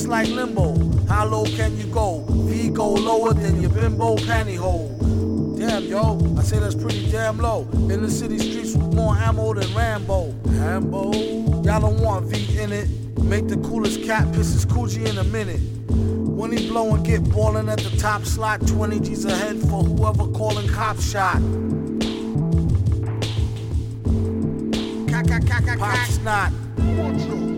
It's like limbo. How low can you go? V go lower than your bimbo pantyhole. Damn, yo, I say that's pretty damn low. In the city streets with more ammo than Rambo. Rambo, y'all don't want V in it. Make the coolest cat piss his coochie in a minute. When he blow and get ballin' at the top slot, 20 G's ahead for whoever calling cop shot. Pop snot.